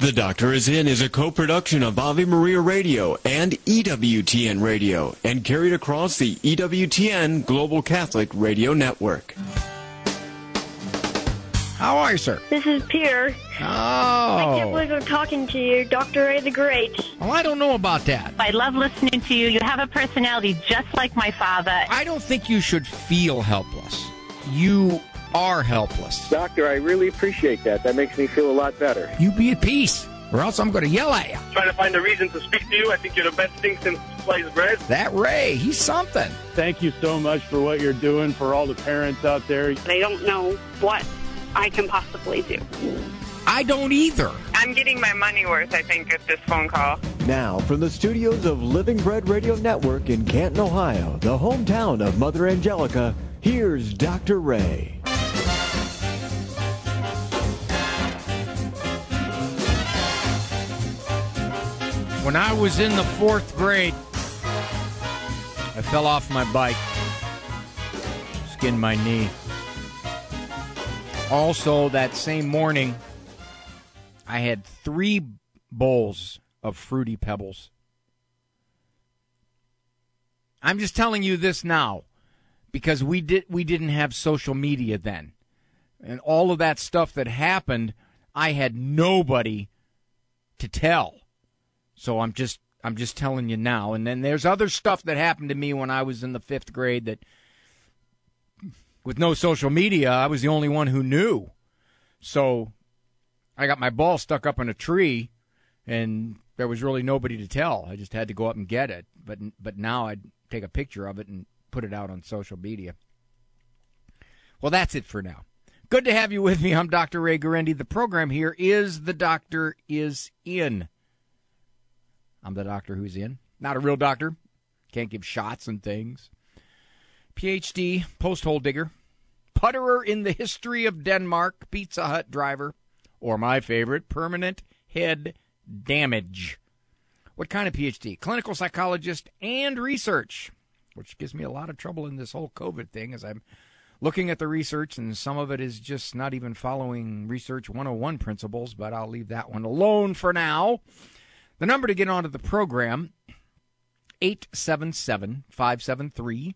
The Doctor Is In is a co-production of Ave Maria Radio and EWTN Radio and carried across the EWTN Global Catholic Radio Network. How are you, sir? This is Peter. Oh. I can't believe I'm talking to you, Dr. Ray the Great. Well, I don't know about that. I love listening to you. You have a personality just like my father. I don't think you should feel helpless. You are helpless. Doctor, I really appreciate that. That makes me feel a lot better. You be at peace, or else I'm going to yell at you. Trying to find a reason to speak to you. I think you're the best thing since sliced bread. That Ray, he's something. Thank you so much for what you're doing for all the parents out there. I don't know what I can possibly do. I don't either. I'm getting my money worth, I think, at this phone call. Now, from the studios of Living Bread Radio Network in Canton, Ohio, the hometown of Mother Angelica, here's Dr. Ray. When I was in the 4th grade, I fell off my bike, skinned my knee. Also, that same morning, I had 3 bowls of Fruity Pebbles. I'm just telling you this now because we didn't have social media then. And all of that stuff that happened, I had nobody to tell. So I'm just telling you now. And then there's other stuff that happened to me when I was in the 5th grade that, with no social media, I was the only one who knew. So I got my ball stuck up in a tree, and there was really nobody to tell. I just had to go up and get it. But now I'd take a picture of it and put it out on social media. Well, that's it for now. Good to have you with me. I'm Dr. Ray Guarendi. The program here is The Doctor Is In. I'm the doctor who's in. Not a real doctor. Can't give shots and things. PhD, post-hole digger, putterer in the history of Denmark, Pizza Hut driver, or my favorite, permanent head damage. What kind of PhD? Clinical psychologist and research, which gives me a lot of trouble in this whole COVID thing as I'm looking at the research, and some of it is just not even following Research 101 principles, but I'll leave that one alone for now. The number to get onto the program, 877-573-7825,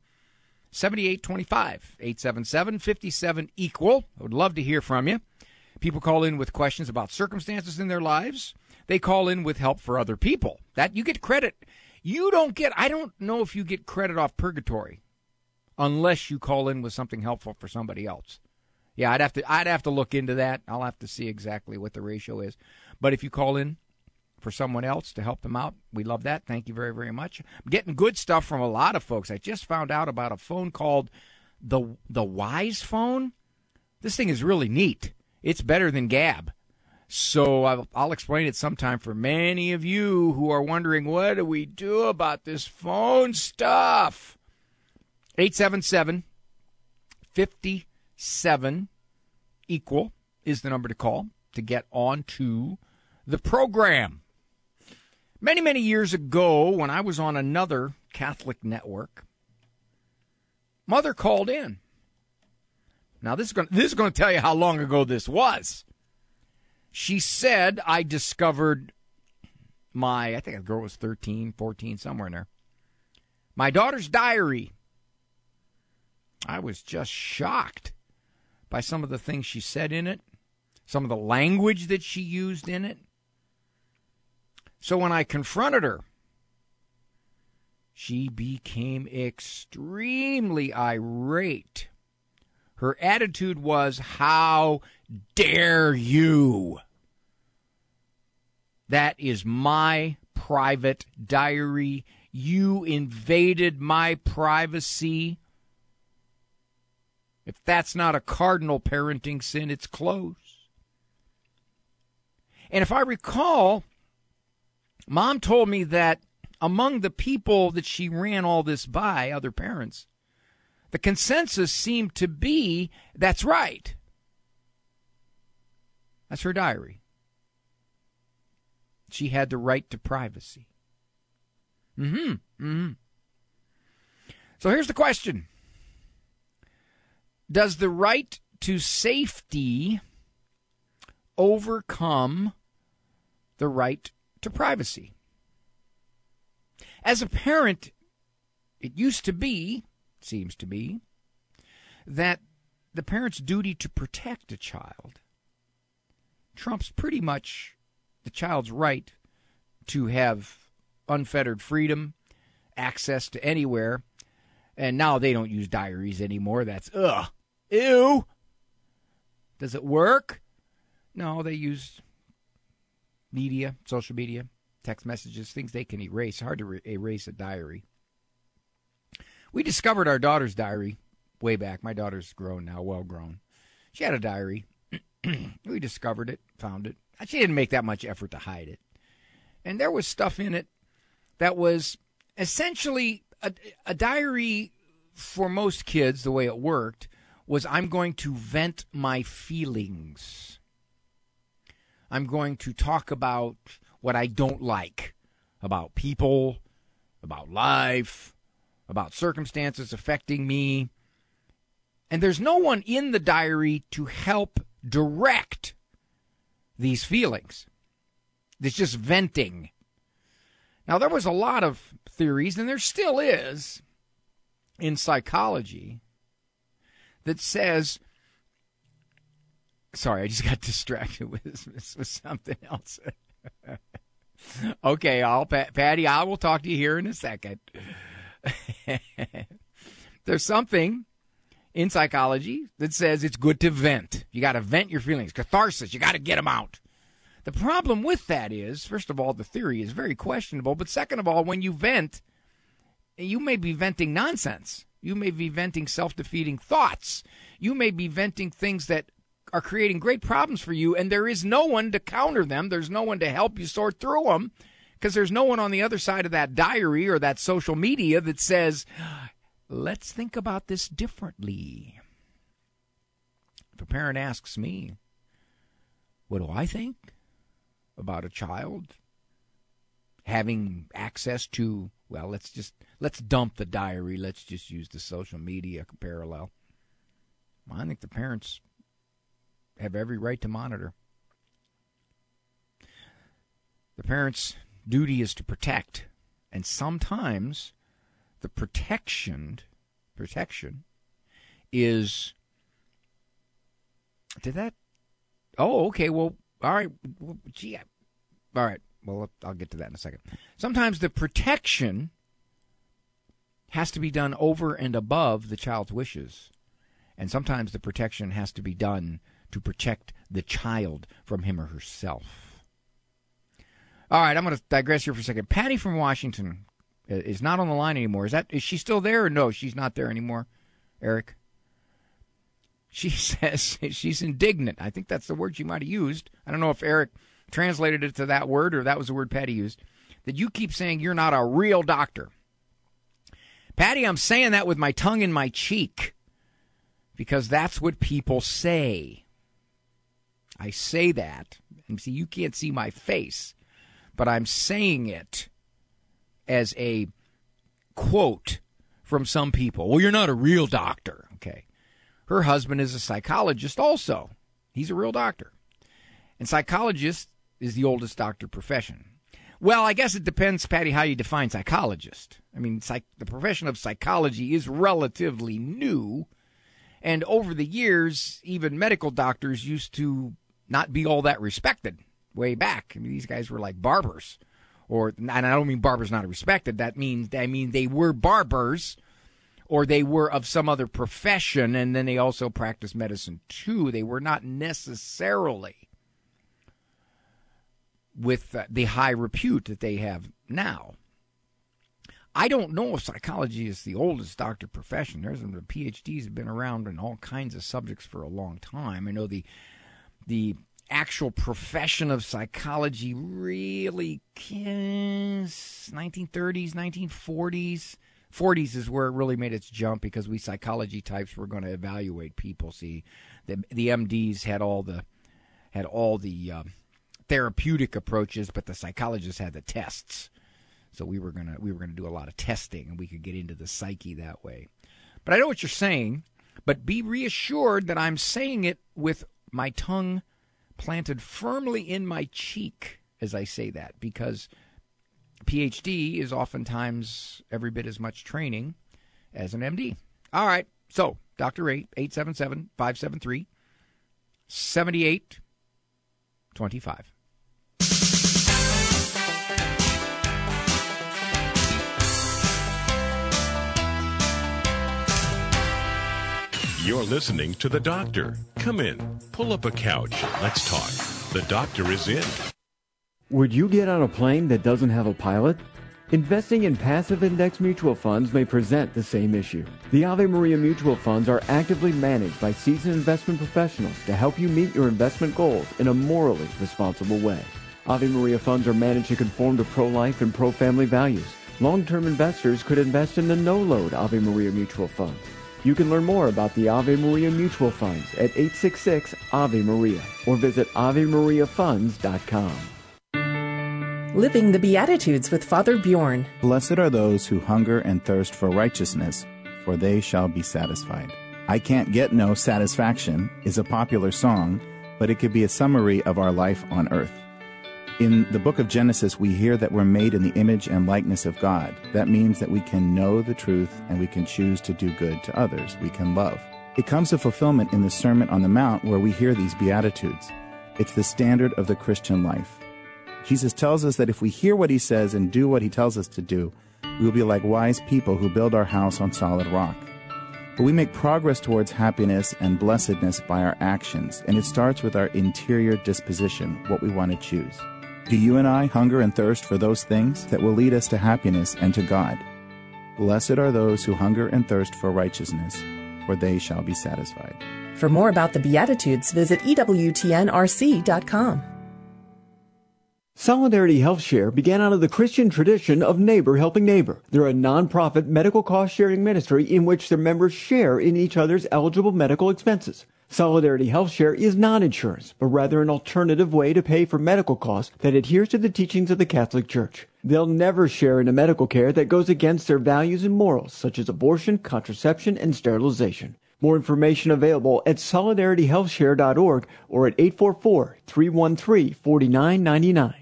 877-57-EQUAL. I would love to hear from you. People call in with questions about circumstances in their lives. They call in with help for other people. That you get credit. I don't know if you get credit off purgatory unless you call in with something helpful for somebody else. Yeah, I'd have to look into that. I'll have to see exactly what the ratio is. But if you call in for someone else to help them out, we love that. Thank you very, very much. I'm getting good stuff from a lot of folks. I just found out about a phone called the Wise phone. This thing is really neat. It's better than Gab. So I'll explain it sometime for many of you who are wondering, what do we do about this phone stuff? 877-57-EQUAL is the number to call to get on to the program. Many, many years ago, when I was on another Catholic network, Mother called in. Now, this is going to tell you how long ago this was. She said, I discovered I think the girl was 13, 14, somewhere in there, my daughter's diary. I was just shocked by some of the things she said in it, some of the language that she used in it. So when I confronted her, she became extremely irate. Her attitude was, how dare you? That is my private diary. You invaded my privacy. If that's not a cardinal parenting sin, it's close. And if I recall, Mom told me that among the people that she ran all this by, other parents, the consensus seemed to be, that's right. That's her diary. She had the right to privacy. So here's the question. Does the right to safety overcome the right to privacy. As a parent, it used to be, seems to be, that the parent's duty to protect a child trumps pretty much the child's right to have unfettered freedom, access to anywhere. And now they don't use diaries anymore. That's, ew. Does it work? No, they use media, social media, text messages, things they can erase. Hard to erase a diary. We discovered our daughter's diary way back. My daughter's grown now, well grown. She had a diary. We discovered it, found it. She didn't make that much effort to hide it. And there was stuff in it that was essentially a diary for most kids. The way it worked was, I'm going to vent my feelings. I'm going to talk about what I don't like about people, about life, about circumstances affecting me. And there's no one in the diary to help direct these feelings. It's just venting. Now, there was a lot of theories, and there still is, in psychology, that says, sorry, I just got distracted with something else. Okay, Patty, I will talk to you here in a second. There's something in psychology that says it's good to vent. You got to vent your feelings. Catharsis, you got to get them out. The problem with that is, first of all, the theory is very questionable. But second of all, when you vent, you may be venting nonsense. You may be venting self-defeating thoughts. You may be venting things that are creating great problems for you, and there is no one to counter them. There's no one to help you sort through them, because there's no one on the other side of that diary or that social media that says, let's think about this differently. If a parent asks me, what do I think about a child having access to, well, let's dump the diary. Let's just use the social media parallel. I think the parents have every right to monitor. The parents' duty is to protect, and sometimes the protection is, did that, oh, okay, well, all right, well, gee, all right, well, I'll get to that in a second. Sometimes the protection has to be done over and above the child's wishes, and sometimes the protection has to be done to protect the child from him or herself. All right, I'm going to digress here for a second. Patty from Washington is not on the line anymore. Is she still there, or no, she's not there anymore, Eric? She says she's indignant. I think that's the word she might have used. I don't know if Eric translated it to that word or that was the word Patty used. That you keep saying you're not a real doctor. Patty, I'm saying that with my tongue in my cheek because that's what people say. I say that. And see, you can't see my face, but I'm saying it as a quote from some people. Well, you're not a real doctor. Okay. Her husband is a psychologist also. He's a real doctor. And psychologist is the oldest doctor profession. Well, I guess it depends, Patty, how you define psychologist. I mean, the profession of psychology is relatively new. And over the years, even medical doctors used to not be all that respected way back. I mean, these guys were like barbers. And I don't mean barbers not respected. That means, they were barbers, or they were of some other profession, and then they also practiced medicine too. They were not necessarily with the high repute that they have now. I don't know if psychology is the oldest doctor profession. The PhDs have been around in all kinds of subjects for a long time. I know the actual profession of psychology really is 1930s, 1940s. 40s is where it really made its jump because we psychology types were going to evaluate people. See, the MDs had all the therapeutic approaches, but the psychologists had the tests. So we were gonna do a lot of testing, and we could get into the psyche that way. But I know what you're saying. But be reassured that I'm saying it with my tongue planted firmly in my cheek, as I say that, because PhD is oftentimes every bit as much training as an MD. All right. So, Dr. Ray, 877-573-7825. You're listening to The Doctor. Come in, pull up a couch, let's talk. The Doctor is in. Would you get on a plane that doesn't have a pilot? Investing in passive index mutual funds may present the same issue. The Ave Maria mutual funds are actively managed by seasoned investment professionals to help you meet your investment goals in a morally responsible way. Ave Maria funds are managed to conform to pro-life and pro-family values. Long-term investors could invest in the no-load Ave Maria mutual funds. You can learn more about the Ave Maria mutual funds at 866-AVE-MARIA or visit AveMariaFunds.com. Living the Beatitudes with Father Bjorn. Blessed are those who hunger and thirst for righteousness, for they shall be satisfied. I Can't Get No Satisfaction is a popular song, but it could be a summary of our life on earth. In the book of Genesis, we hear that we're made in the image and likeness of God. That means that we can know the truth and we can choose to do good to others. We can love. It comes to fulfillment in the Sermon on the Mount where we hear these Beatitudes. It's the standard of the Christian life. Jesus tells us that if we hear what he says and do what he tells us to do, we will be like wise people who build our house on solid rock. But we make progress towards happiness and blessedness by our actions, and it starts with our interior disposition, what we want to choose. Do you and I hunger and thirst for those things that will lead us to happiness and to God? Blessed are those who hunger and thirst for righteousness, for they shall be satisfied. For more about the Beatitudes, visit EWTNRC.com. Solidarity Health Share began out of the Christian tradition of neighbor helping neighbor. They're a nonprofit medical cost-sharing ministry in which their members share in each other's eligible medical expenses. Solidarity Health Share is not insurance, but rather an alternative way to pay for medical costs that adheres to the teachings of the Catholic Church. They'll never share in a medical care that goes against their values and morals, such as abortion, contraception, and sterilization. More information available at solidarityhealthshare.org or at 844-313-4999.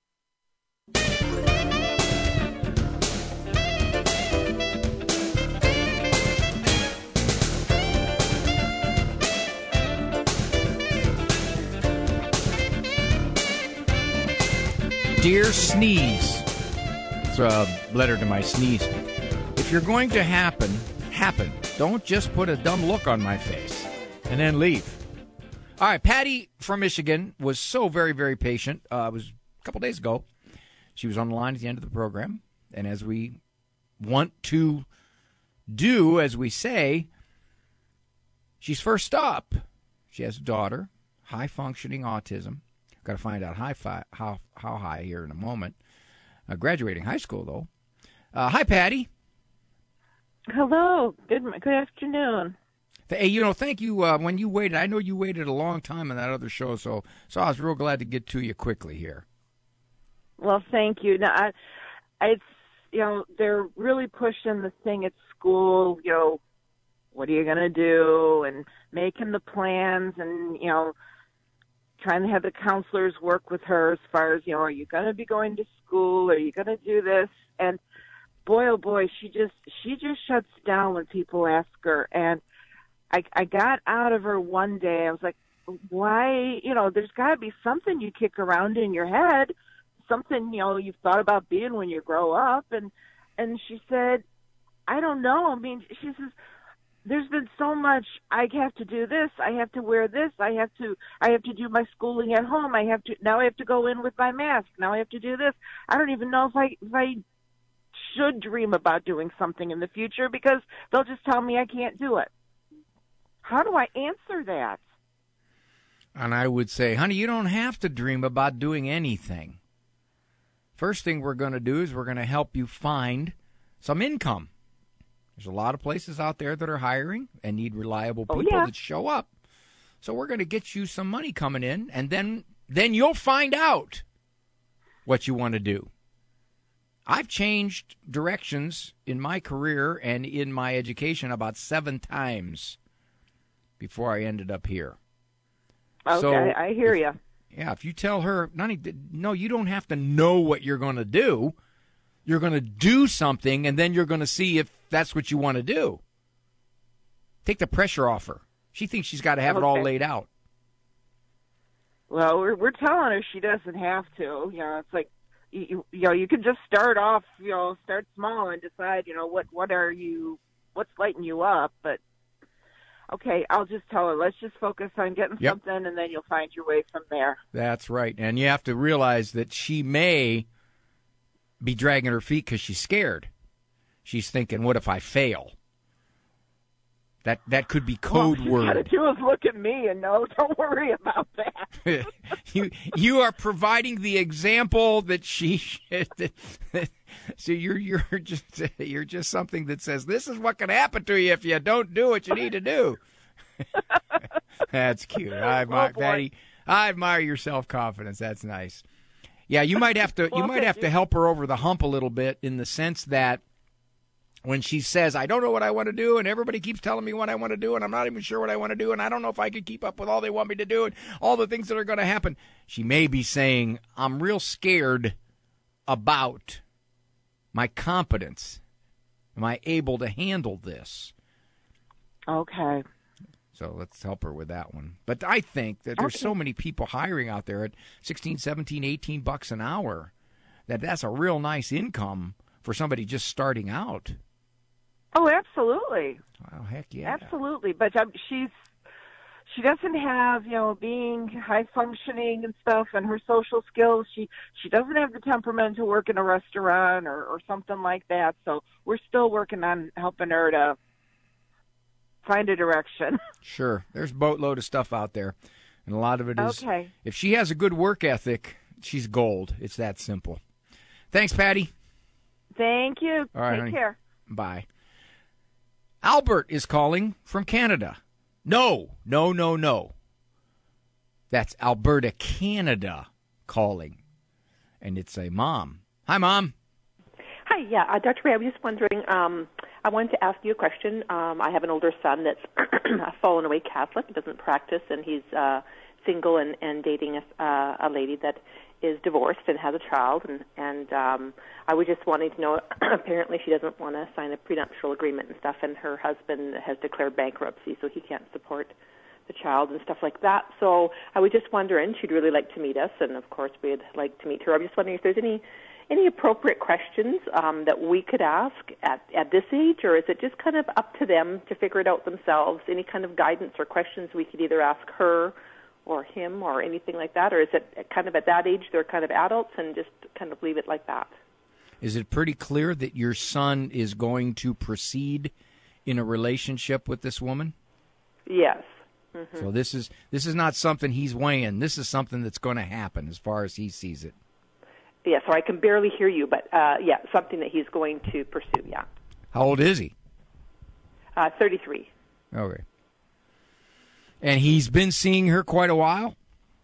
Dear Sneeze, it's a letter to my sneeze. If you're going to happen. Don't just put a dumb look on my face and then leave. All right, Patty from Michigan was so very, very patient. It was a couple days ago. She was on the line at the end of the program. And as we want to do, as we say, she's first up. She has a daughter, high-functioning autism. Got to find out how high here in a moment. Graduating high school, though. Hi, Patty. Hello. Good afternoon. Hey, thank you. When you waited, I know you waited a long time on that other show, so I was real glad to get to you quickly here. Well, thank you. Now, it's they're really pushing the thing at school. What are you going to do? And making the plans, and trying to have the counselors work with her as far as, are you going to be going to school? Are you going to do this? And boy, oh boy, she just shuts down when people ask her. And I got out of her one day. I was like, why, there's got to be something you kick around in your head, something, you've thought about being when you grow up. And she said, I don't know. I mean, she says, there's been so much. I have to do this. I have to wear this. I have to do my schooling at home. Now I have to go in with my mask. Now I have to do this. I don't even know if I should dream about doing something in the future because they'll just tell me I can't do it. How do I answer that? And I would say, honey, you don't have to dream about doing anything. First thing we're going to do is we're going to help you find some income. There's a lot of places out there that are hiring and need reliable people that show up. So we're going to get you some money coming in, and then you'll find out what you want to do. I've changed directions in my career and in my education about 7 times before I ended up here. Okay, so I hear you. Yeah, if you tell her, no, you don't have to know what you're going to do. You're going to do something, and then you're going to see if that's what you want to do. Take the pressure off her. She thinks she's got to have it all laid out. Well, we're telling her she doesn't have to. You know, it's like, you can just start off, start small and decide, what's lighting you up. But, okay, I'll just tell her, let's just focus on getting something, and then you'll find your way from there. That's right. And you have to realize that she may be dragging her feet because she's scared. She's thinking, what if I fail? That could be code word. All you got to do is look at me and no, don't worry about that. you are providing the example that she should. So you're just something that says this is what can happen to you if you don't do what you need to do. That's cute. Patty, I admire your self-confidence. That's nice. Yeah, you might have to help her over the hump a little bit in the sense that when she says, I don't know what I want to do, and everybody keeps telling me what I want to do, and I'm not even sure what I want to do, and I don't know if I can keep up with all they want me to do and all the things that are going to happen. She may be saying, I'm real scared about my competence. Am I able to handle this? Okay. So let's help her with that one. But I think that there's so many people hiring out there at $16, $17, $18 an hour that's a real nice income for somebody just starting out. Oh, absolutely. Oh, heck yeah. Absolutely. But she doesn't have, being high functioning and stuff and her social skills. She doesn't have the temperament to work in a restaurant or something like that. So we're still working on helping her to find a direction. Sure. There's a boatload of stuff out there. And a lot of it is, if she has a good work ethic, she's gold. It's that simple. Thanks, Patty. Thank you. All right, Take honey. care. Bye. Albert is calling from Canada. No. That's Alberta, Canada calling. And it's a mom. Hi, Mom. Hi, yeah. Dr. Ray, I was just wondering, I wanted to ask you a question. I have an older son that's a fallen away Catholic. He doesn't practice, and he's single and dating a lady that is divorced and has a child. And I was just wanting to know, apparently she doesn't want to sign a prenuptial agreement and stuff, and her husband has declared bankruptcy, so he can't support the child and stuff like that. So I was just wondering, she'd really like to meet us, and of course we'd like to meet her. I'm just wondering if there's any appropriate questions that we could ask at this age, or is it just kind of up to them to figure it out themselves? Any kind of guidance or questions we could either ask her or him or anything like that, or is it kind of at that age they're kind of adults and just kind of leave it like that? Is it pretty clear that your son is going to proceed in a relationship with this woman? Yes. Mm-hmm. So this is not something he's weighing. This is something that's going to happen as far as he sees it. Yeah, so I can barely hear you, but yeah, something that he's going to pursue, yeah. How old is he? 33. Okay. And he's been seeing her quite a while?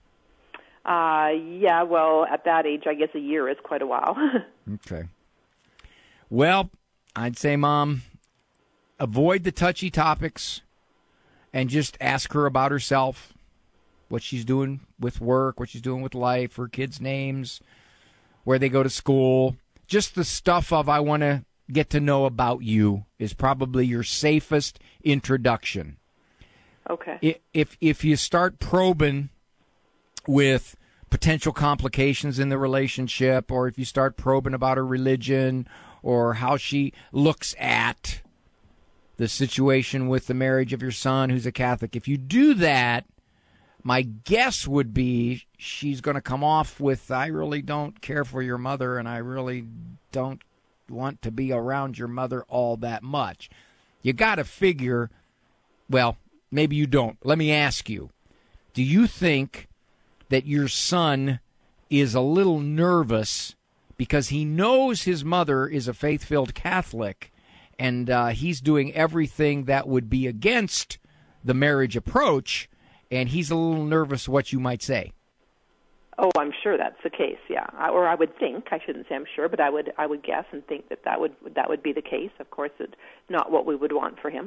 Yeah, well, at that age, I guess a year is quite a while. Okay. Well, I'd say, Mom, avoid the touchy topics and just ask her about herself, what she's doing with work, what she's doing with life, her kids' names, where they go to school. Just the stuff of I want to get to know about you is probably your safest introduction. Okay. If you start probing with potential complications in the relationship, or if you start probing about her religion or how she looks at the situation with the marriage of your son who's a Catholic, if you do that, my guess would be she's going to come off with, I really don't care for your mother and I really don't want to be around your mother all that much. You got to figure, well, maybe you don't. Let me ask you, do you think that your son is a little nervous because he knows his mother is a faith-filled Catholic and he's doing everything that would be against the marriage approach, and he's a little nervous what you might say? Oh, I'm sure that's the case, yeah. Or I would think, I shouldn't say I'm sure, but I would guess and think that would be the case. Of course, it's not what we would want for him.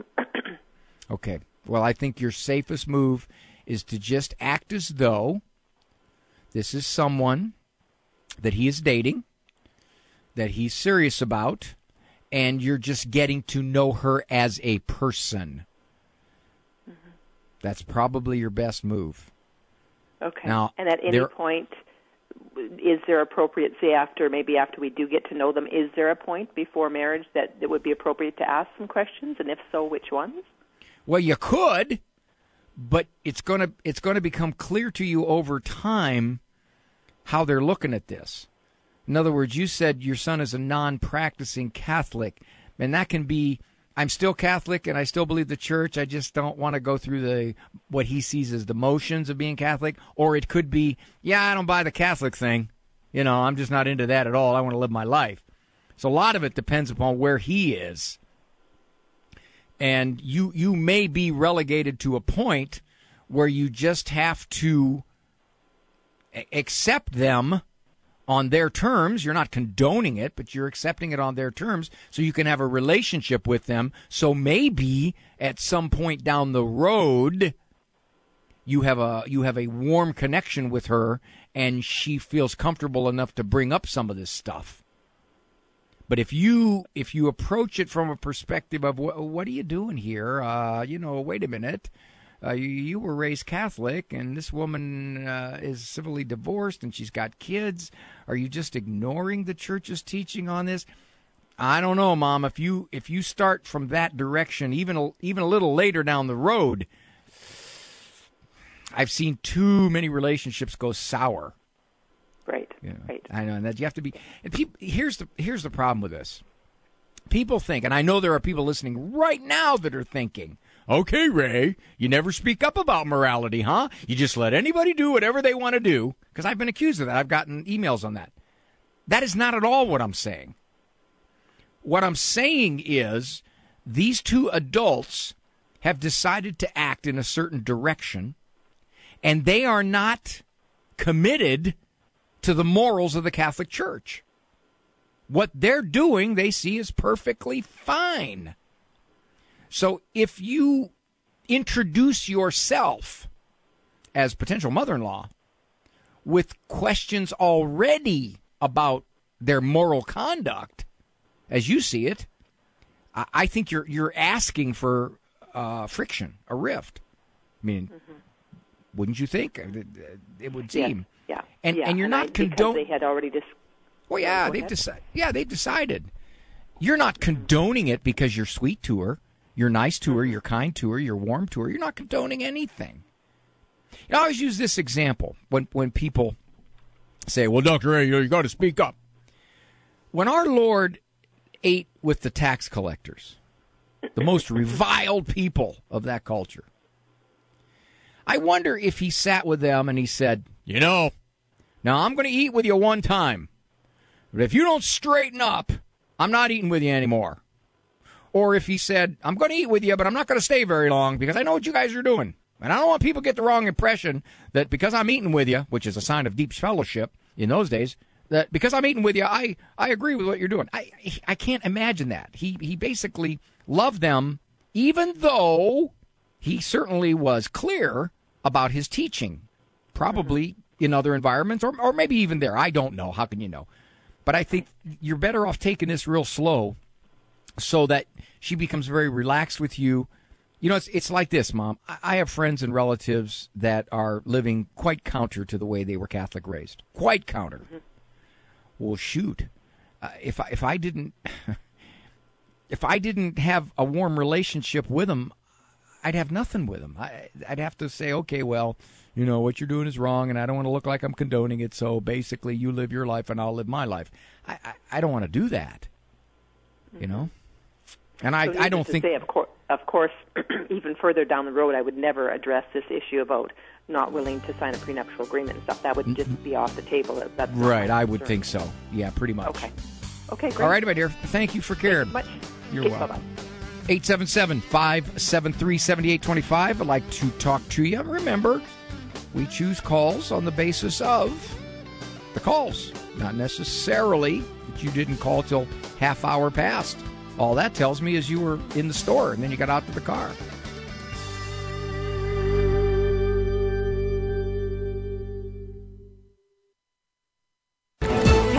Okay. Well, I think your safest move is to just act as though This is someone that he is dating, that he's serious about, and you're just getting to know her as a person. Mm-hmm. That's probably your best move. Okay. Now, and at any point, is there appropriate, say after we do get to know them, is there a point before marriage that it would be appropriate to ask some questions, and if so, which ones? Well, you could, but it's going to become clear to you over time how they're looking at this. In other words, you said your son is a non-practicing Catholic, and that can be, I'm still Catholic and I still believe the church, I just don't want to go through what he sees as the motions of being Catholic, or it could be, I don't buy the Catholic thing. I'm just not into that at all. I want to live my life. So a lot of it depends upon where he is. And you may be relegated to a point where you just have to accept them on their terms. You're not condoning it, but you're accepting it on their terms so you can have a relationship with them. So maybe at some point down the road, you have a warm connection with her and she feels comfortable enough to bring up some of this stuff. But if you approach it from a perspective of what are you doing here? Wait a minute. You were raised Catholic, and this woman is civilly divorced, and she's got kids. Are you just ignoring the church's teaching on this? I don't know, Mom. If you start from that direction, even a little later down the road, I've seen too many relationships go sour. Right. Right. I know, and that you have to be. And here's the problem with this. People think, and I know there are people listening right now that are thinking, okay, Ray, you never speak up about morality, huh? You just let anybody do whatever they want to do. Because I've been accused of that. I've gotten emails on that. That is not at all what I'm saying. What I'm saying is these two adults have decided to act in a certain direction, and they are not committed to the morals of the Catholic Church. What they're doing, they see as perfectly fine. So if you introduce yourself as potential mother-in-law with questions already about their moral conduct, as you see it, I think you're asking for friction, a rift. I mean, wouldn't you think? It would seem. Yeah. And you're not condoning. Because they had already Well, yeah, they've decided. Yeah, they've decided. You're not condoning it because you're sweet to her, you're nice to her, you're kind to her, you're warm to her. You're not condoning anything. I always use this example when people say, "Well, Dr. Ray, you got to speak up." When our Lord ate with the tax collectors, the most reviled people of that culture, I wonder if he sat with them and he said, now I'm going to eat with you one time. But if you don't straighten up, I'm not eating with you anymore. Or if he said, I'm going to eat with you, but I'm not going to stay very long because I know what you guys are doing. And I don't want people to get the wrong impression that because I'm eating with you, which is a sign of deep fellowship in those days, that because I'm eating with you, I agree with what you're doing. I can't imagine that. He basically loved them, even though he certainly was clear about his teaching, probably in other environments or maybe even there. I don't know. How can you know? But I think you're better off taking this real slow so that she becomes very relaxed with you. It's like this, Mom. I have friends and relatives that are living quite counter to the way they were Catholic raised. Quite counter. Well, shoot. If I didn't have a warm relationship with them, I'd have nothing with them. I'd have to say, okay, well, what you're doing is wrong, and I don't want to look like I'm condoning it, so basically you live your life and I'll live my life. I don't want to do that, And so I don't think... Say, of course, even further down the road, I would never address this issue about not willing to sign a prenuptial agreement and stuff. That would just be off the table. That's right, I would think so. Yeah, pretty much. Okay, great. All right, my dear. Thank you for caring. Thank you much. You're welcome. Bye-bye. 877-573-7825. I'd like to talk to you. Remember, we choose calls on the basis of the calls, not necessarily that you didn't call till half hour past. All that tells me is you were in the store and then you got out to the car.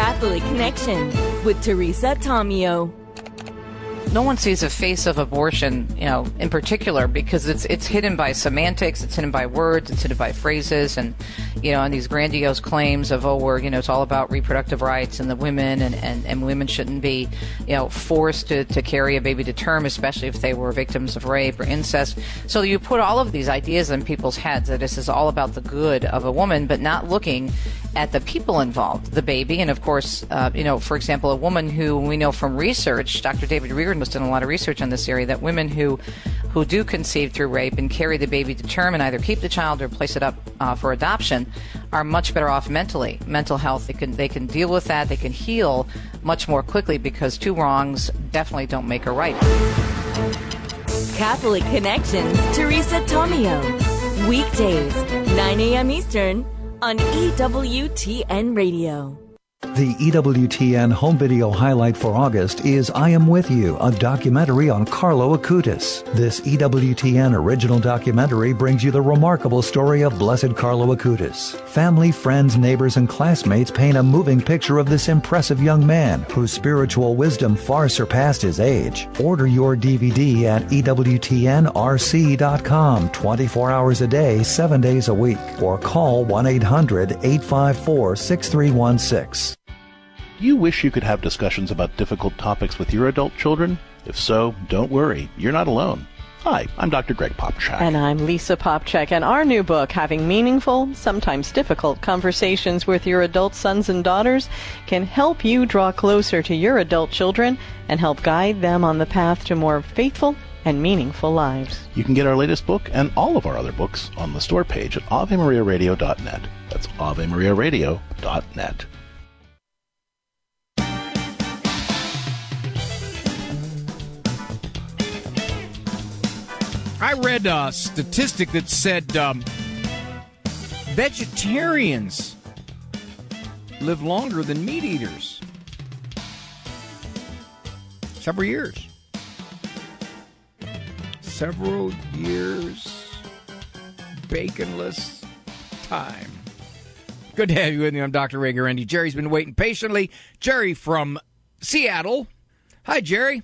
Catholic Connection with Teresa Tomeo. No one sees a face of abortion, in particular, because it's hidden by semantics, it's hidden by words, it's hidden by phrases, and these grandiose claims of, it's all about reproductive rights and the women, and women shouldn't be, forced to carry a baby to term, especially if they were victims of rape or incest. So you put all of these ideas in people's heads that this is all about the good of a woman, but not looking at the people involved, the baby, and of course, for example, a woman who we know from research, Dr. David Reardon was doing a lot of research on this area, that women who do conceive through rape and carry the baby to term and either keep the child or place it up for adoption are much better off mentally. Mental health, they can deal with that, they can heal much more quickly because two wrongs definitely don't make a right. Catholic Connections, Teresa Tomeo. Weekdays, 9 a.m. Eastern on EWTN Radio. The EWTN home video highlight for August is I Am With You, a documentary on Carlo Acutis. This EWTN original documentary brings you the remarkable story of Blessed Carlo Acutis. Family, friends, neighbors, and classmates paint a moving picture of this impressive young man whose spiritual wisdom far surpassed his age. Order your DVD at EWTNRC.com 24 hours a day, 7 days a week, or call 1-800-854-6316. Do you wish you could have discussions about difficult topics with your adult children? If so, don't worry, you're not alone. Hi, I'm Dr. Greg Popchak. And I'm Lisa Popchak, and our new book, Having Meaningful, Sometimes Difficult Conversations with Your Adult Sons and Daughters, can help you draw closer to your adult children and help guide them on the path to more faithful and meaningful lives. You can get our latest book and all of our other books on the store page at AveMariaRadio.net. That's AveMariaRadio.net. I read a statistic that said vegetarians live longer than meat eaters. Several years baconless time. Good to have you with me. I'm Dr. Ray Guarendi. Jerry's been waiting patiently. Jerry from Seattle. Hi, Jerry.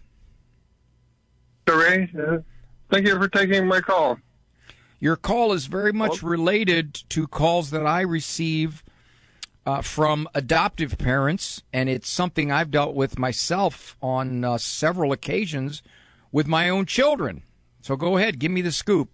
Ray, thank you for taking my call. Your call is very much related to calls that I receive from adoptive parents, and it's something I've dealt with myself on several occasions with my own children. So go ahead, give me the scoop.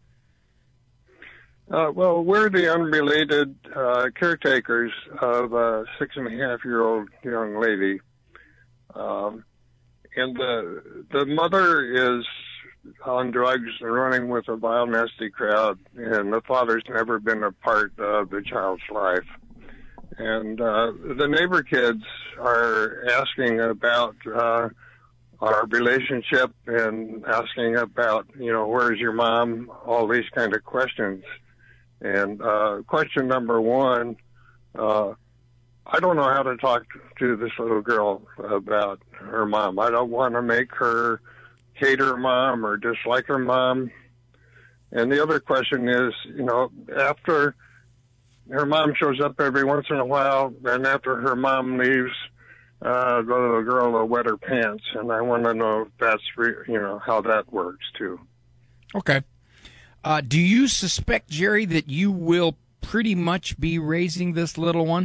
Well, we're the unrelated caretakers of a 6.5-year-old young lady. And the mother is on drugs and running with a vile, nasty crowd, and the father's never been a part of the child's life. And the neighbor kids are asking about our relationship and asking about, where's your mom, all these kind of questions. And question number one, I don't know how to talk to this little girl about her mom. I don't want to make her hate her mom or dislike her mom. And the other question is, after her mom shows up every once in a while, and after her mom leaves, the little girl will wet her pants. And I want to know if that's, how that works too. Okay. Do you suspect, Jerry, that you will pretty much be raising this little one?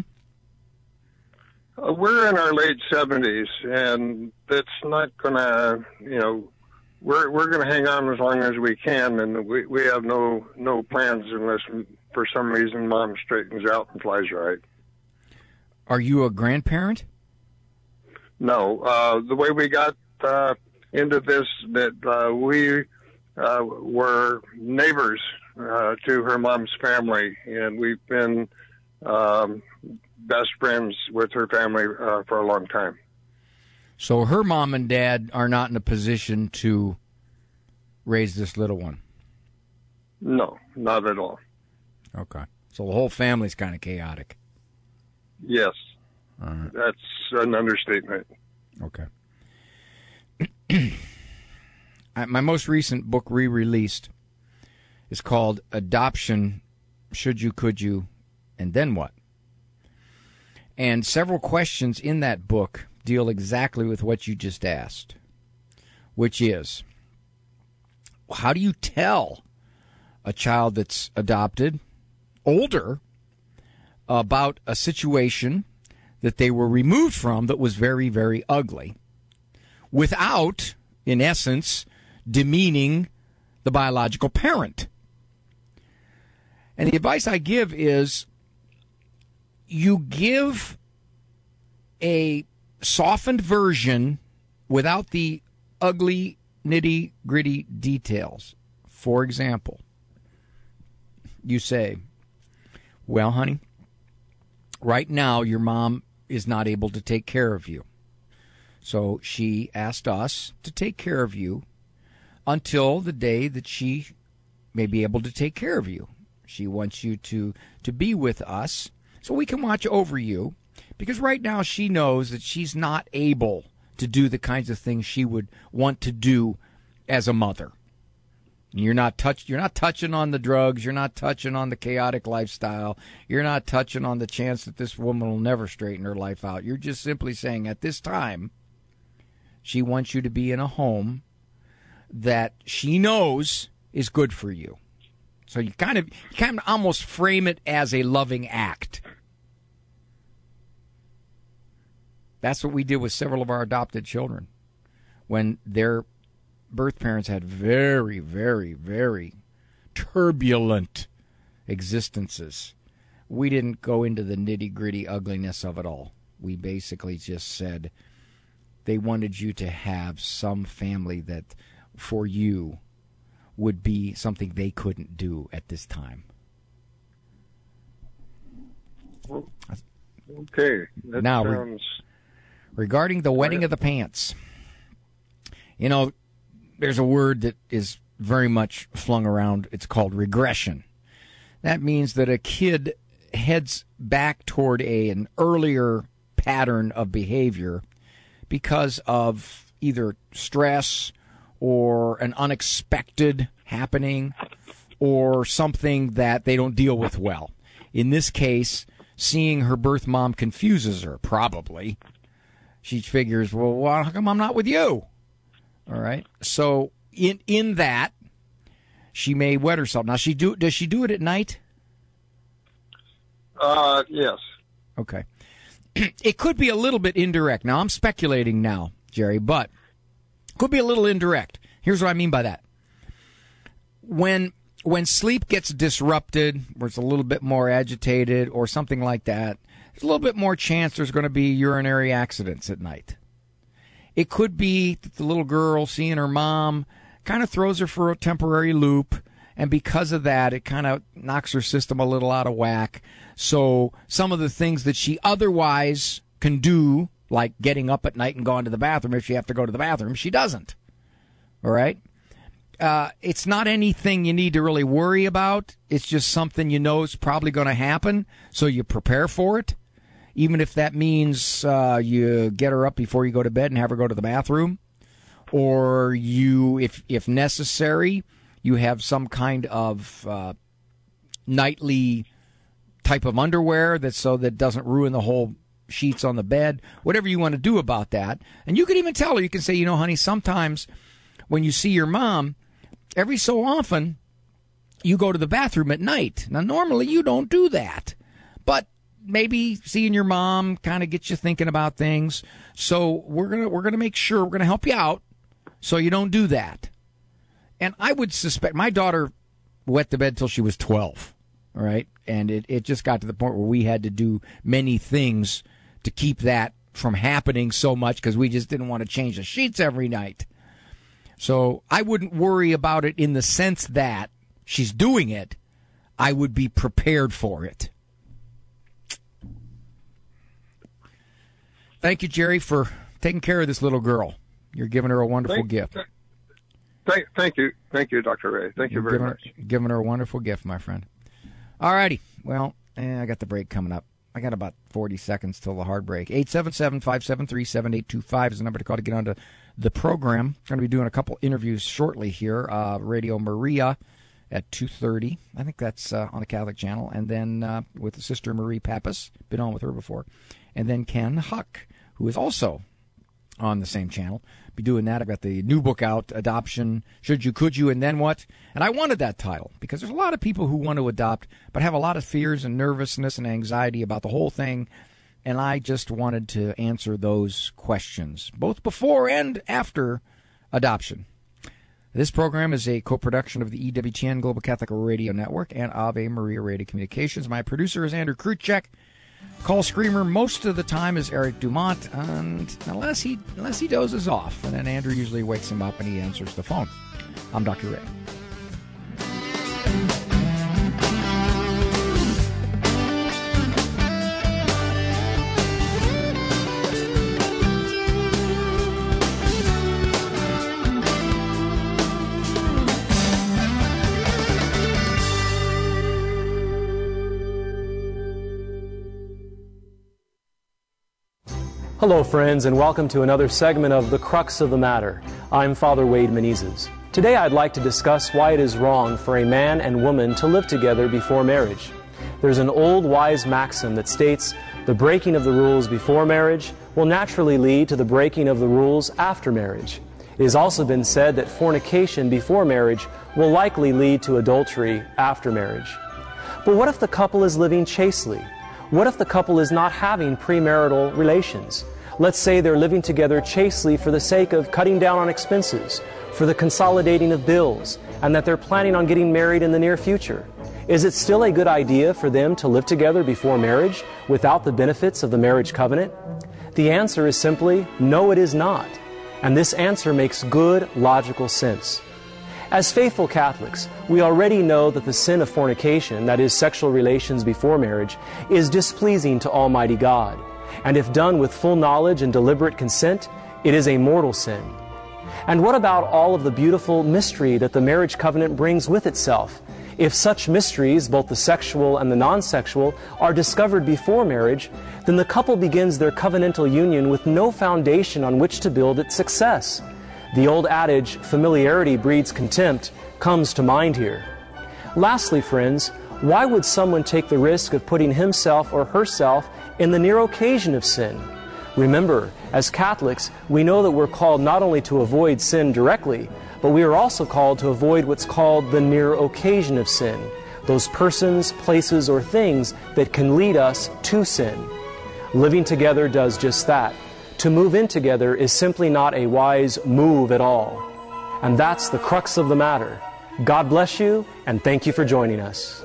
We're in our late 70s, and it's not going to, we're going to hang on as long as we can, and we have no plans unless for some reason mom straightens out and flies right. Are you a grandparent? No. The way we got into this, that we were neighbors to her mom's family, and we've been best friends with her family for a long time. So her mom and dad are not in a position to raise this little one? No, not at all. Okay. So the whole family's kind of chaotic. Yes. All right. That's an understatement. Okay. My most recent book re-released is called Adoption, Should You, Could You, and Then What? And several questions in that book deal exactly with what you just asked, which is, how do you tell a child that's adopted, older, about a situation that they were removed from that was very, very ugly, without, in essence, demeaning the biological parent? And the advice I give is, you give a softened version without the ugly, nitty-gritty details. For example, you say, well, honey, right now your mom is not able to take care of you. So she asked us to take care of you until the day that she may be able to take care of you. She wants you to be with us so we can watch over you, because right now she knows that she's not able to do the kinds of things she would want to do as a mother. You're not touching on the drugs. You're not touching on the chaotic lifestyle. You're not touching on the chance that this woman will never straighten her life out. You're just simply saying at this time she wants you to be in a home that she knows is good for you. So you kind of almost frame it as a loving act. That's what we did with several of our adopted children when their birth parents had very, very, very turbulent existences. We didn't go into the nitty-gritty ugliness of it all. We basically just said they wanted you to have some family that, for you, would be something they couldn't do at this time. Okay. That now, sounds... regarding the wetting of the pants, you know, there's a word that is very much flung around. It's called regression. That means that a kid heads back toward an earlier pattern of behavior because of either stress or an unexpected happening or something that they don't deal with well. In this case, seeing her birth mom confuses her, probably. She figures, well, how come I'm not with you? All right. So in that, she may wet herself. Now, does she do it at night? Yes. Okay. It could be a little bit indirect. Now, I'm speculating now, Jerry, but it could be a little indirect. Here's what I mean by that. When sleep gets disrupted, where it's a little bit more agitated or something like that, there's a little bit more chance there's going to be urinary accidents at night. It could be that the little girl seeing her mom kind of throws her for a temporary loop, and because of that, it kind of knocks her system a little out of whack. So some of the things that she otherwise can do, like getting up at night and going to the bathroom, if she have to go to the bathroom, she doesn't. All right? It's not anything you need to really worry about. It's just something you know is probably going to happen, so you prepare for it. Even if that means you get her up before you go to bed and have her go to the bathroom. Or you, if necessary, you have some kind of nightly type of underwear that doesn't ruin the whole sheets on the bed. Whatever you want to do about that. And you can even tell her, you can say, you know, honey, sometimes when you see your mom, every so often you go to the bathroom at night. Now, normally you don't do that. But maybe seeing your mom kind of gets you thinking about things. So we're gonna make sure we're gonna help you out so you don't do that. And I would suspect my daughter wet the bed till she was 12. All right, and it just got to the point where we had to do many things to keep that from happening so much because we just didn't want to change the sheets every night. So I wouldn't worry about it in the sense that she's doing it. I would be prepared for it. Thank you, Jerry, for taking care of this little girl. You're giving her a wonderful gift. Thank you. Thank you, Dr. Ray. Thank you very much. Giving her a wonderful gift, my friend. All righty. Well, I got the break coming up. I got about 40 seconds till the hard break. 877-573-7825 is the number to call to get onto the program. Going to be doing a couple interviews shortly here. Radio Maria at 2:30. I think that's on the Catholic channel. And then with the Sister Marie Pappas. Been on with her before. and then Ken Huck, who is also on the same channel. Be doing that. I've got the new book out, Adoption, Should You, Could You, and Then What? And I wanted that title because there's a lot of people who want to adopt but have a lot of fears and nervousness and anxiety about the whole thing, and I just wanted to answer those questions, both before and after adoption. This program is a co-production of the EWTN Global Catholic Radio Network and Ave Maria Radio Communications. My producer is Andrew Kruchek. Call screamer most of the time is Eric Dumont, and unless he dozes off, and then Andrew usually wakes him up and he answers the phone. I'm Dr. Ray. Hello, friends, and welcome to another segment of The Crux of the Matter. I'm Father Wade Menezes. Today I'd like to discuss why it is wrong for a man and woman to live together before marriage. There's an old wise maxim that states the breaking of the rules before marriage will naturally lead to the breaking of the rules after marriage. It has also been said that fornication before marriage will likely lead to adultery after marriage. But what if the couple is living chastely? What if the couple is not having premarital relations? Let's say they're living together chastely for the sake of cutting down on expenses, for the consolidating of bills, and that they're planning on getting married in the near future. Is it still a good idea for them to live together before marriage without the benefits of the marriage covenant? The answer is simply, no, it is not. And this answer makes good, logical sense. As faithful Catholics, we already know that the sin of fornication, that is, sexual relations before marriage, is displeasing to Almighty God. And if done with full knowledge and deliberate consent, it is a mortal sin. And what about all of the beautiful mystery that the marriage covenant brings with itself? If such mysteries, both the sexual and the non-sexual, are discovered before marriage, then the couple begins their covenantal union with no foundation on which to build its success. The old adage, familiarity breeds contempt, comes to mind here. Lastly, friends, why would someone take the risk of putting himself or herself in the near occasion of sin? Remember, as Catholics, we know that we're called not only to avoid sin directly, but we are also called to avoid what's called the near occasion of sin, those persons, places, or things that can lead us to sin. Living together does just that. To move in together is simply not a wise move at all. And that's the crux of the matter. God bless you, and thank you for joining us.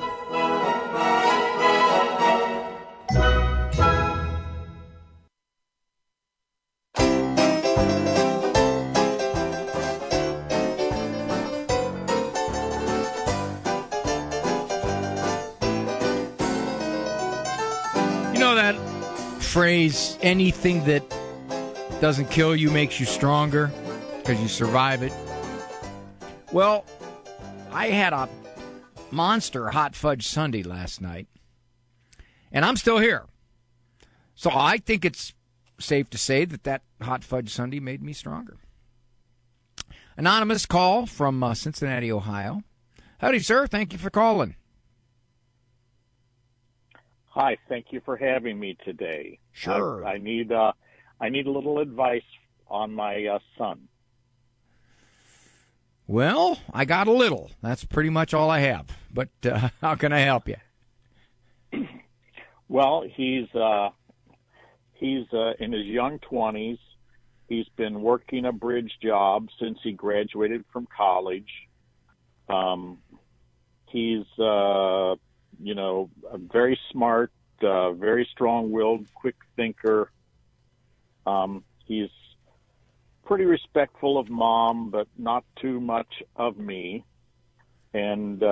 You know that phrase, anything that doesn't kill you makes you stronger because you survive it? Well, I had a monster hot fudge sundae last night, and I'm still here. So I think it's safe to say that hot fudge sundae made me stronger. Anonymous call from Cincinnati, Ohio. Howdy, sir. Thank you for calling. Hi. Thank you for having me today. Sure. I need a little advice on my son. Well, I got a little. That's pretty much all I have. But how can I help you? Well, he's in his young 20s. He's been working a bridge job since he graduated from college. He's a very smart, very strong-willed, quick thinker. He's pretty respectful of Mom, but not too much of me. And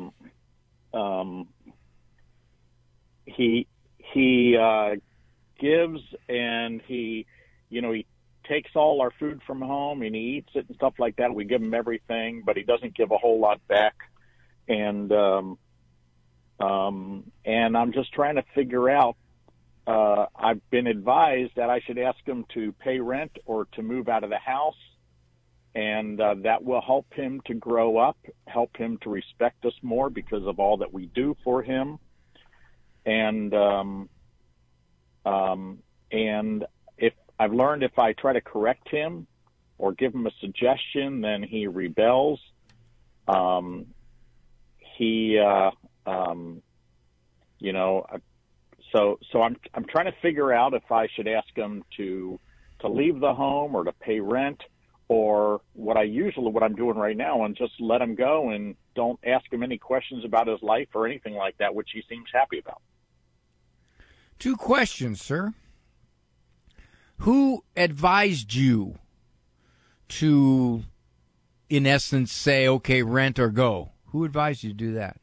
he gives, and he takes all our food from home and he eats it and stuff like that. We give him everything, but he doesn't give a whole lot back. And I'm just trying to figure out. I've been advised that I should ask him to pay rent or to move out of the house, and that will help him to grow up, help him to respect us more because of all that we do for him. And and if I've learned if I try to correct him or give him a suggestion, then he rebels. So I'm trying to figure out if I should ask him to leave the home or to pay rent, or what I'm doing right now, and just let him go and don't ask him any questions about his life or anything like that, which he seems happy about. 2 questions, sir. Who advised you to, in essence, say, okay, rent or go? Who advised you to do that?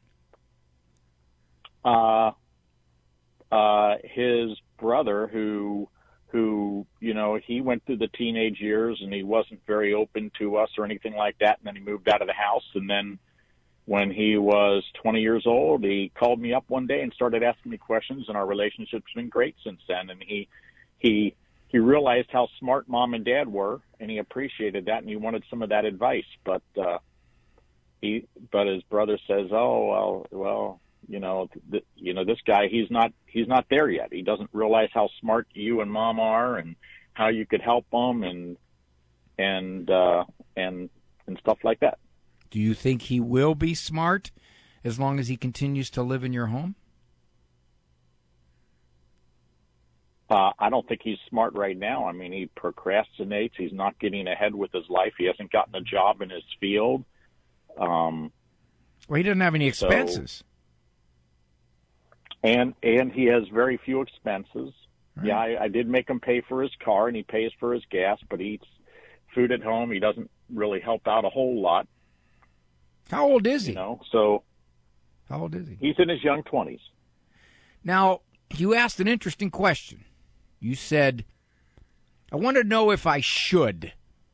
His brother, who he went through the teenage years and he wasn't very open to us or anything like that, and then he moved out of the house, and then when he was 20 years old, he called me up one day and started asking me questions, and our relationship's been great since then. And he realized how smart Mom and Dad were, and he appreciated that, and he wanted some of that advice. But his brother says, "Oh, well, this guy, he's not there yet. He doesn't realize how smart you and Mom are, and how you could help him, and stuff like that." Do you think he will be smart as long as he continues to live in your home? I don't think he's smart right now. I mean, he procrastinates. He's not getting ahead with his life. He hasn't gotten a job in his field. Well, he doesn't have any expenses. And he has very few expenses. Right. Yeah, I did make him pay for his car, and he pays for his gas, but he eats food at home. He doesn't really help out a whole lot. How old is he? How old is he? He's in his young 20s. Now, you asked an interesting question. You said, I want to know if I should.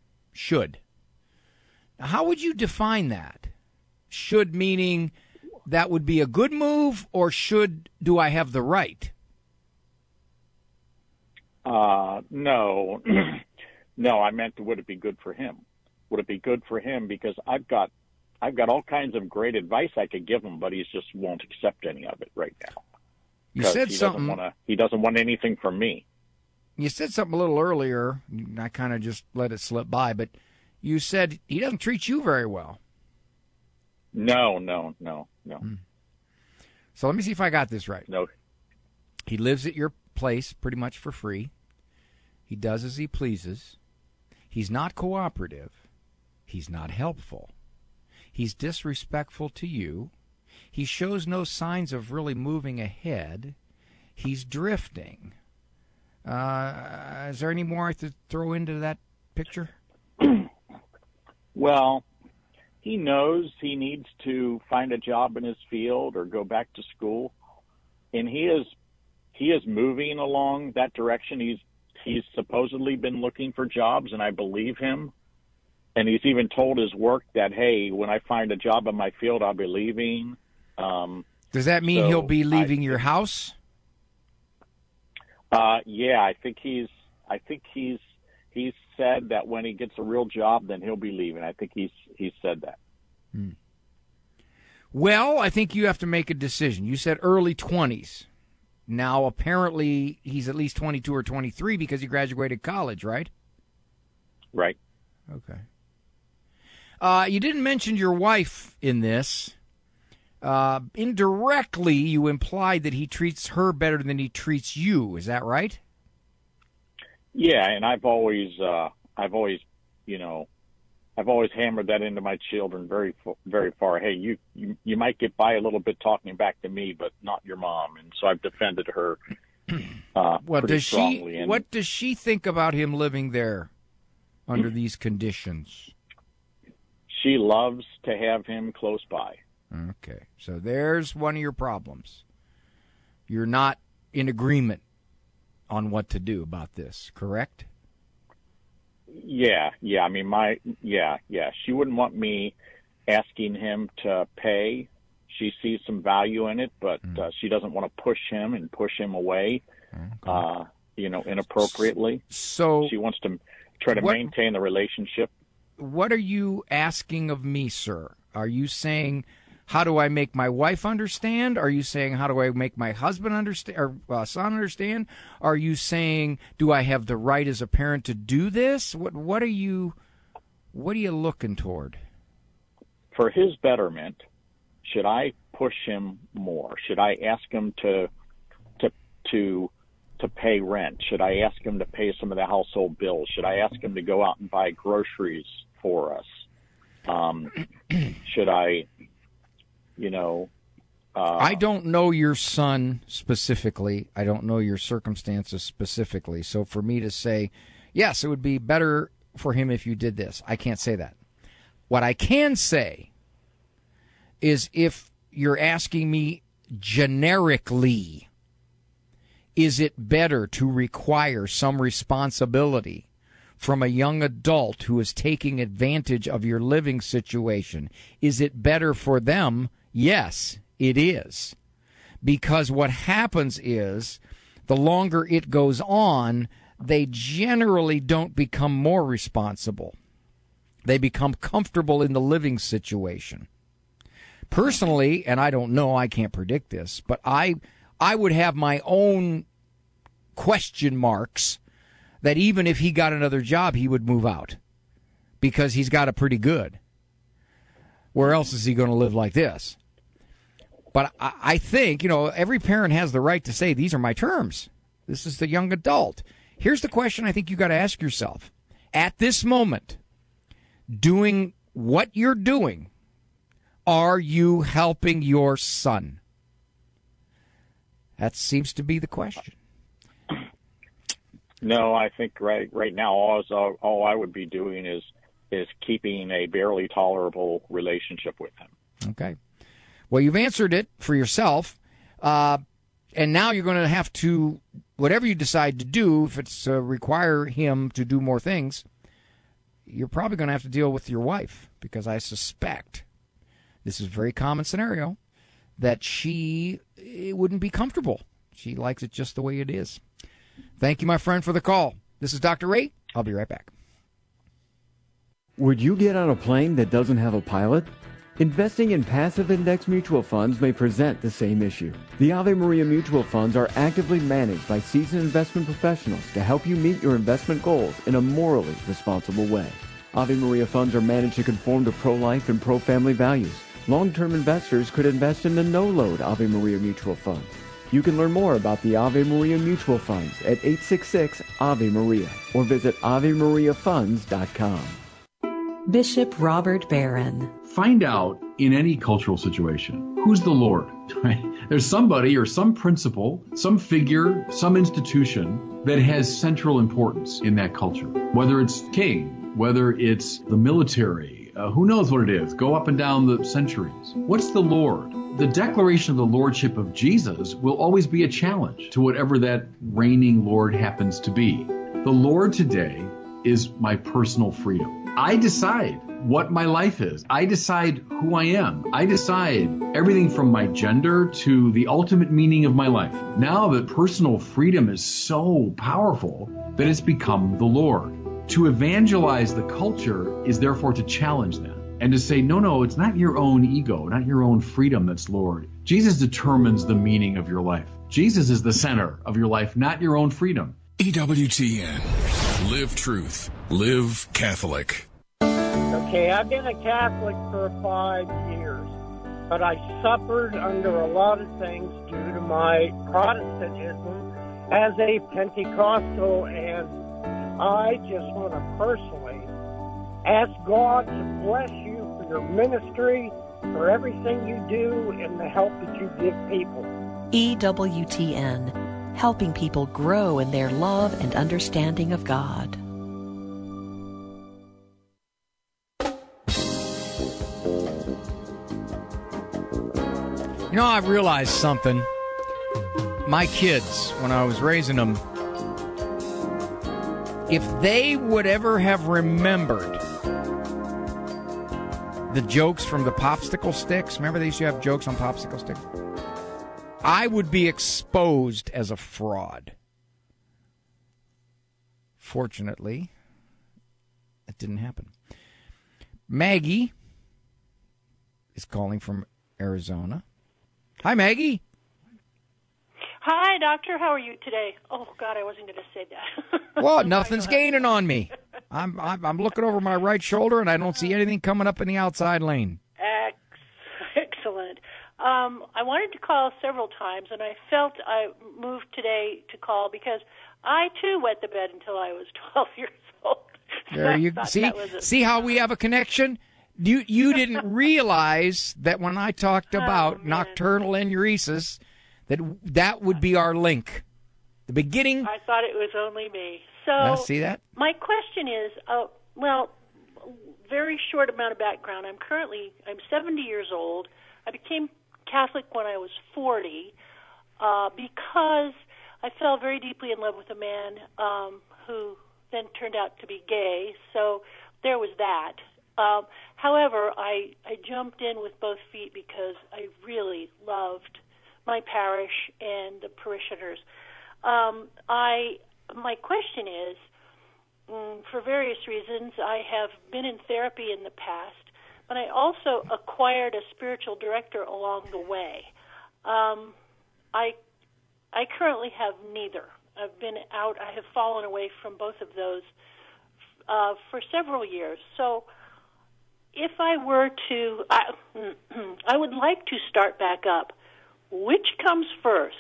Now, how would you define that? Should meaning that would be a good move, or do I have the right? No. No, I meant, would it be good for him? Would it be good for him? Because I've got all kinds of great advice I could give him, but he just won't accept any of it right now. You said something. He doesn't want anything from me. You said something a little earlier, and I kind of just let it slip by, but you said he doesn't treat you very well. No. So let me see if I got this right. No. He lives at your place pretty much for free. He does as he pleases. He's not cooperative. He's not helpful. He's disrespectful to you. He shows no signs of really moving ahead. He's drifting. Is there any more to throw into that picture? Well, he knows he needs to find a job in his field or go back to school, and he is moving along that direction. He's supposedly been looking for jobs, and I believe him. And he's even told his work that, hey, when I find a job in my field, I'll be leaving. Does that mean he'll be leaving your house? Yeah, I think he's said that when he gets a real job, then he'll be leaving. I think he's said that. Well, I think you have to make a decision. You said early 20s. Now, apparently, he's at least 22 or 23 because he graduated college, right? Right. Okay. You didn't mention your wife in this. Indirectly, you implied that he treats her better than he treats you. Is that right? Yeah, and I've always hammered that into my children very, very far. Hey, you might get by a little bit talking back to me, but not your mom. And so I've defended her pretty strongly. What does she think about him living there under these conditions? She loves to have him close by. Okay, so there's one of your problems. You're not in agreement on what to do about this, correct? Yeah. I mean, she wouldn't want me asking him to pay. She sees some value in it, but she doesn't want to push him away, inappropriately. So she wants to try to maintain the relationship. What are you asking of me, sir? Are you saying, how do I make my wife understand? Are you saying, how do I make my husband understand, or son understand? Are you saying, do I have the right as a parent to do this? What are you looking toward? For his betterment, should I push him more? Should I ask him to pay rent? Should I ask him to pay some of the household bills? Should I ask him to go out and buy groceries for us? Should I, I don't know your son specifically. I don't know your circumstances specifically. So for me to say, yes, it would be better for him if you did this, I can't say that. What I can say is, if you're asking me generically, is it better to require some responsibility from a young adult who is taking advantage of your living situation? Is it better for them? Yes, it is. Because what happens is, the longer it goes on, they generally don't become more responsible. They become comfortable in the living situation. Personally, and I don't know, I can't predict this, but I would have my own question marks that even if he got another job, he would move out, because he's got it pretty good. Where else is he going to live like this? But I think, every parent has the right to say, these are my terms. This is the young adult. Here's the question I think you got to ask yourself. At this moment, doing what you're doing, are you helping your son? That seems to be the question. No, I think right now all I would be doing is keeping a barely tolerable relationship with him. Okay. Well, you've answered it for yourself, and now you're going to have to, whatever you decide to do, if it's require him to do more things, you're probably going to have to deal with your wife, because I suspect, this is a very common scenario, that she wouldn't be comfortable. She likes it just the way it is. Thank you, my friend, for the call. This is Dr. Ray. I'll be right back. Would you get on a plane that doesn't have a pilot? Investing in passive index mutual funds may present the same issue. The Ave Maria mutual funds are actively managed by seasoned investment professionals to help you meet your investment goals in a morally responsible way. Ave Maria funds are managed to conform to pro-life and pro-family values. Long-term investors could invest in the no-load Ave Maria mutual funds. You can learn more about the Ave Maria mutual funds at 866-AVE-MARIA or visit AveMariaFunds.com. Bishop Robert Barron. Find out in any cultural situation, who's the Lord, right? There's somebody or some principle, some figure, some institution that has central importance in that culture. Whether it's king, whether it's the military, who knows what it is? Go up and down the centuries. What's the Lord? The declaration of the lordship of Jesus will always be a challenge to whatever that reigning Lord happens to be. The Lord today is my personal freedom. I decide what my life is. I decide who I am. I decide everything from my gender to the ultimate meaning of my life. Now that personal freedom is so powerful that it's become the Lord. To evangelize the culture is therefore to challenge that and to say, no, it's not your own ego, not your own freedom that's Lord. Jesus determines the meaning of your life. Jesus is the center of your life, not your own freedom. EWTN. Live truth. Live Catholic. Okay, I've been a Catholic for 5 years, but I suffered under a lot of things due to my Protestantism as a Pentecostal, and I just want to personally ask God to bless you for your ministry, for everything you do, and the help that you give people. EWTN, helping people grow in their love and understanding of God. I've realized something. My kids, when I was raising them, if they would ever have remembered the jokes from the popsicle sticks, remember they used to have jokes on popsicle sticks? I would be exposed as a fraud. Fortunately, it didn't happen. Maggie is calling from Arizona. Hi, Maggie. Hi, Doctor. How are you today? Oh, God, I wasn't going to say that. Well, nothing's gaining on me. I'm looking over my right shoulder, and I don't see anything coming up in the outside lane. Excellent. I wanted to call several times, and I felt I moved today to call because I, too, wet the bed until I was 12 years old. There you see how we have a connection? You didn't realize that when I talked about nocturnal enuresis, that would be our link. The beginning. I thought it was only me. So see that? My question is, very short amount of background. I'm 70 years old. I became Catholic when I was 40 because I fell very deeply in love with a man who then turned out to be gay. So there was that. However, I jumped in with both feet because I really loved my parish and the parishioners. My question is, for various reasons, I have been in therapy in the past, but I also acquired a spiritual director along the way. I currently have neither. I've been out. I have fallen away from both of those for several years. So if I were to, I would like to start back up. Which comes first?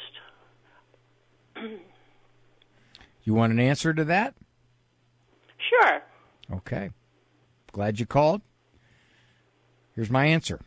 You want an answer to that? Sure. Okay. Glad you called. Here's my answer.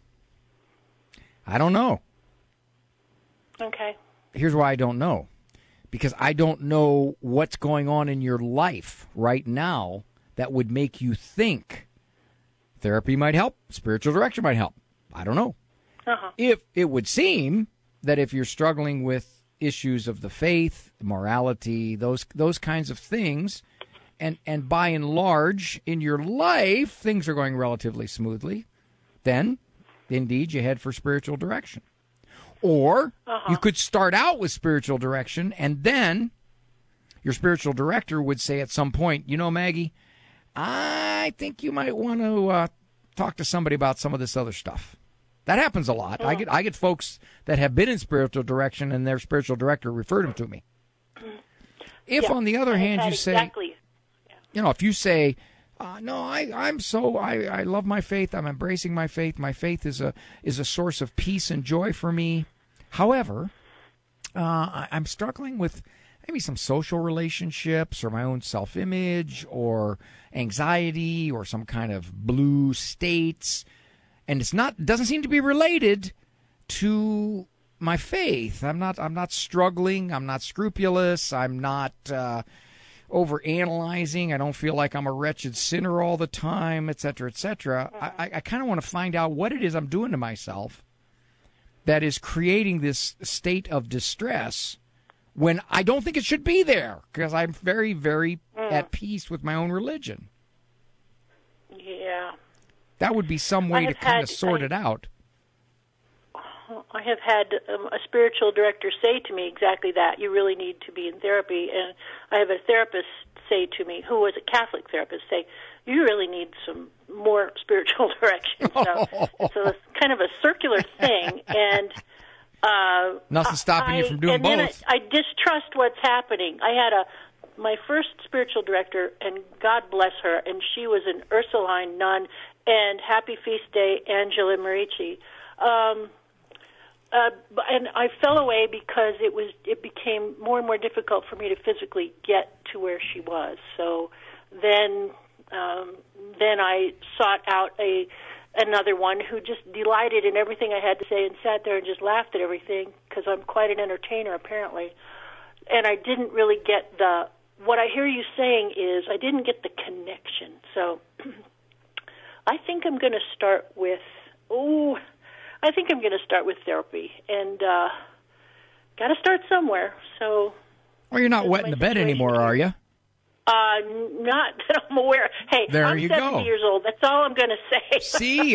I don't know. Okay. Here's why I don't know. Because I don't know what's going on in your life right now that would make you think therapy might help, spiritual direction might help. I don't know. If it would seem that if you're struggling with issues of the faith, morality, those kinds of things, and by and large in your life things are going relatively smoothly, then indeed you head for spiritual direction. Or you could start out with spiritual direction, and then your spiritual director would say at some point, Maggie, I think you might want to talk to somebody about some of this other stuff. That happens a lot. I get folks that have been in spiritual direction, and their spiritual director referred them to me. If, on the other hand, you say, if you say, no, I love my faith. I'm embracing my faith. My faith is a source of peace and joy for me. However, I'm struggling with maybe some social relationships or my own self-image or anxiety or some kind of blue states. And it doesn't seem to be related to my faith. I'm not struggling. I'm not scrupulous. I'm not overanalyzing. I don't feel like I'm a wretched sinner all the time, et cetera, et cetera. I kind of want to find out what it is I'm doing to myself that is creating this state of distress when I don't think it should be there, because I'm very, very at peace with my own religion. Yeah. That would be some way to kind of sort it out. I have had a spiritual director say to me exactly that. You really need to be in therapy. And I have a therapist say to me, who was a Catholic therapist, say, you really need some more spiritual direction. So it's kind of a circular thing. And nothing's stopping you from doing both. Then I distrust what's happening. I had my first spiritual director, and God bless her, and she was an Ursuline nun, and happy feast day, Angela Merici. And I fell away because it became more and more difficult for me to physically get to where she was. So then I sought out another one who just delighted in everything I had to say and sat there and just laughed at everything, because I'm quite an entertainer apparently. And I didn't really get what I hear you saying is I didn't get the connection. So I think I'm going to start with therapy, and got to start somewhere. So, well, you're not wetting the bed anymore, are you? Not that I'm aware. Hey, I'm 70 years old. That's all I'm going to say. See,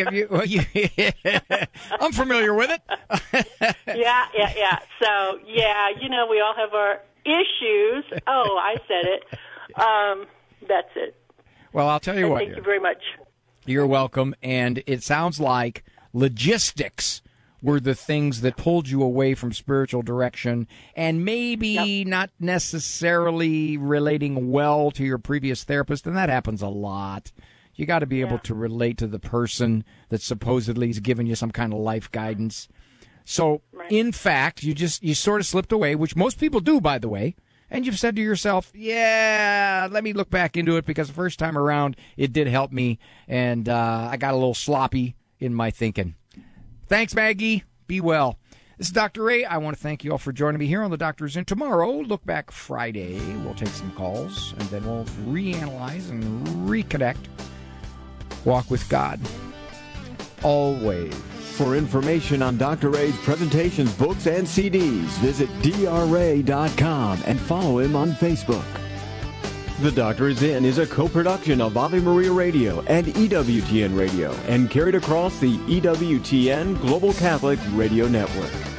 I'm familiar with it. Yeah. So, we all have our issues. Oh, I said it. That's it. Well, I'll tell you what. Thank you very much. You're welcome. And it sounds like logistics were the things that pulled you away from spiritual direction, and maybe not necessarily relating well to your previous therapist, and that happens a lot. You got to be able to relate to the person that supposedly is giving you some kind of life guidance. So, in fact, you sort of slipped away, which most people do, by the way, and you've said to yourself, yeah, let me look back into it, because the first time around it did help me, and I got a little sloppy in my thinking. Thanks, Maggie. Be well. This is Dr. Ray. I want to thank you all for joining me here on The Doctor's In. Tomorrow, Look Back Friday, we'll take some calls, and then we'll reanalyze and reconnect. Walk with God. Always. For information on Dr. Ray's presentations, books, and CDs, visit drray.com and follow him on Facebook. The Doctor Is In is a co-production of Ave Maria Radio and EWTN Radio and carried across the EWTN Global Catholic Radio Network.